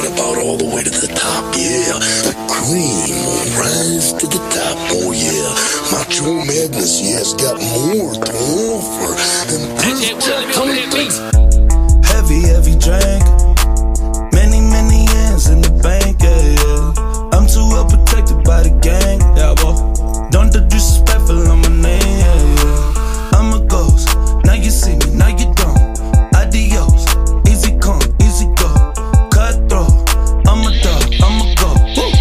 talking about all the way to the top, yeah. The cream will rise to the top, oh yeah. Macho Madness, yes, got more to offer. And Heavy drink. Many ends in the bank, yeah. I'm too well protected by the gang, yeah, boy. Don't the disrespectful on my name, yeah. I'm a ghost, now you see me, now you don't. Adios, easy come, easy go. Cutthroat, I'm a dog, I'm a go. Woo.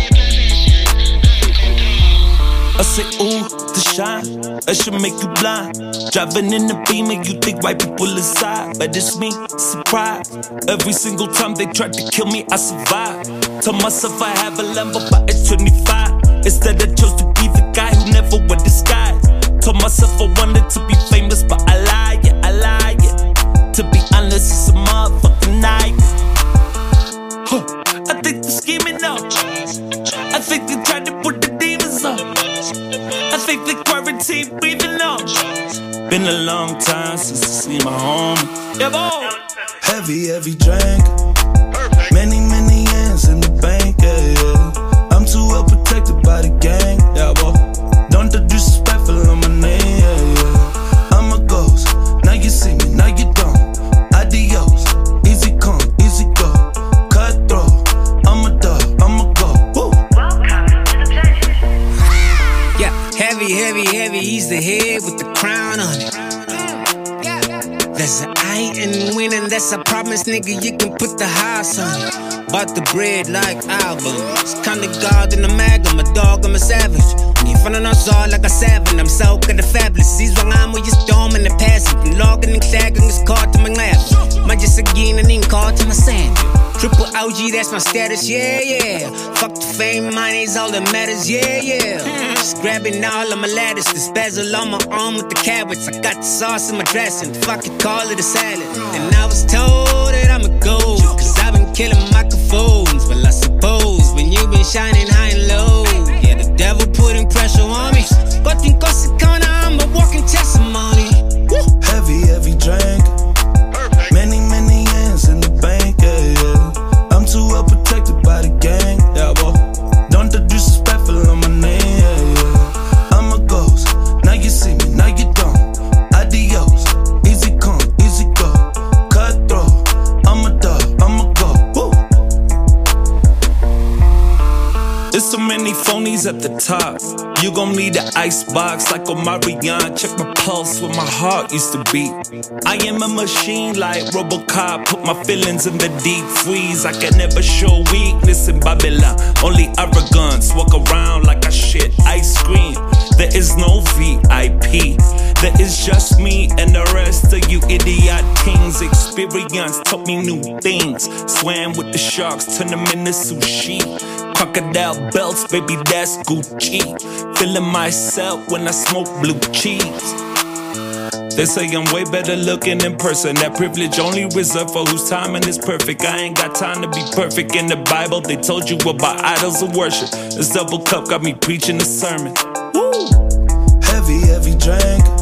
I say, ooh, the shine, that should make you blind. Driving in the Beamer, you think white people inside, but it's me, surprise. Every single time they tried to kill me, I survived. Told myself I have a Lambo, but it's 25. Instead I chose to be the guy who never wore disguise. Told myself I wanted to be famous, but I lie, yeah, I lie, yeah. To be honest, it's a motherfucking night. I think they're scheming up. I think they tried to put the demons up. I think the quarantine breathing up. Been a long time since I see my homie. Yeah, boy. Heavy drink. Many ends in the bank, yeah. I'm too well protected by the gang, yeah, boy. Don't the disrespectful on my name, yeah. I'm a ghost, now you see me, now you don't. Adios, easy come, easy go. Cutthroat, I'm a dog, I'm a go. Woo. Welcome to the PlayStation. Yeah, heavy, he's the head with the crown on it. That's a I ain't winning, that's a promise, nigga, you can put the house on it. Bought the bread like albums. Kinda God in the mag, I'm a dog, I'm a savage. Ni fanno non so like a seven, I'm so good at fabulous. Siswangamo yung storm in the past. Logging and clagging is caught to my lap. Major again and then caught to my sand. Triple OG, that's my status, yeah. Fuck the fame, money's all that matters, yeah. Just grabbing all of my ladders, the spazzle on my arm with the carrots. I got the sauce in my dressing, fuck it, call it a salad. And I was told that I'ma go, cause I've been killing microphones. Well, I suppose when you've been shining high and low, yeah, the devil putting pressure on me. But in Corsicana, I'm a walking testimony. Woo. Heavy drink. Many ends in the bank, yeah. I'm too well protected by the gang, yeah, boy. Don't the disrespectful on my name, yeah. I'm a ghost, now you see me, now you don't. Adios, easy come, easy go. Cutthroat, I'm a dog, I'm a go. Woo. There's so many phonies at the top. You gon' need an icebox like Omarion. Check my pulse where my heart used to beat. I am a machine like Robocop. Put my feelings in the deep freeze. I can never show weakness in Babylon. Only arrogance. Walk around like I shit ice cream. There is no VIP. There is just me and the rest of you idiot kings. Experience taught me new things. Swam with the sharks, turn them into sushi. Crocodile belts, baby, that's Gucci. Feeling myself when I smoke blue cheese. They say I'm way better looking in person. That privilege only reserved for whose timing is perfect. I ain't got time to be perfect. In the Bible, they told you about idols of worship. This double cup got me preaching a sermon. Woo! Heavy drink.